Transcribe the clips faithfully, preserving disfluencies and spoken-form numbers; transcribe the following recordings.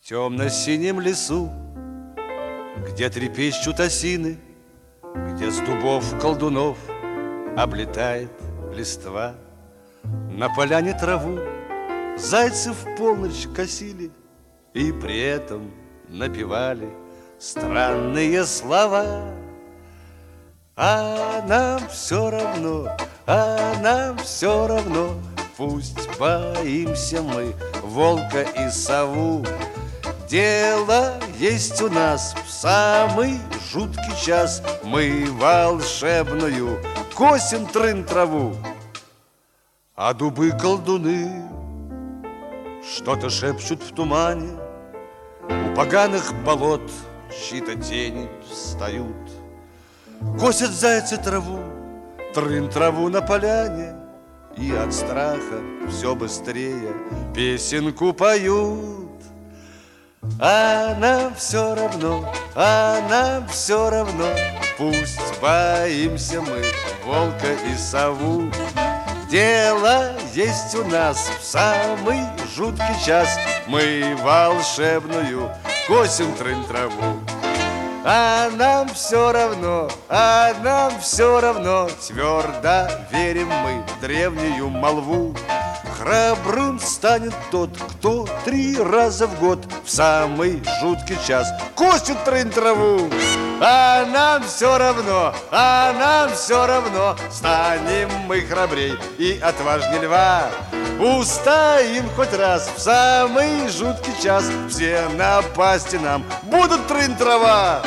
темно-синем лесу, где трепещут осины, где с дубов колдунов облетает листва, на поляне траву зайцы в полночь косили и при этом напевали странные слова. А нам все равно, а нам все равно, пусть боимся мы волка и сову. Дело есть у нас в самый жуткий час, мы волшебную косим трын-траву. А дубы-колдуны что-то шепчут в тумане, у поганых болот чьи-то тени встают. Косят зайцы траву, трын-траву на поляне, и от страха все быстрее песенку поют. А нам все равно, а нам все равно, пусть боимся мы волка и сову. Дело есть у нас в самый жуткий час, мы волшебную косим трын-траву. А нам все равно, а нам все равно, твердо верим мы в древнюю молву. Храбрым станет тот, кто три раза в год в самый жуткий час косит трын-траву. А нам все равно, а нам все равно, станем мы храбрей и отважней льва. Устоим хоть раз в самый жуткий час, все напасти нам будут трын-трава.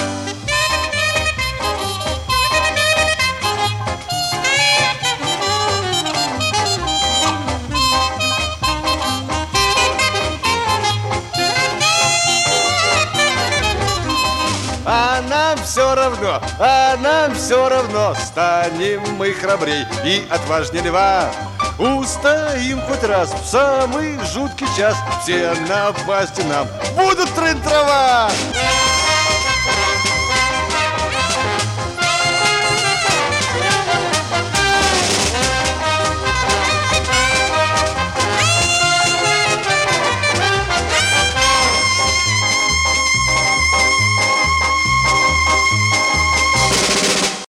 А нам все равно, а нам все равно, станем мы храбрей и отважней льва. Устоим хоть раз в самый жуткий час, все напасти нам будут трын-трава.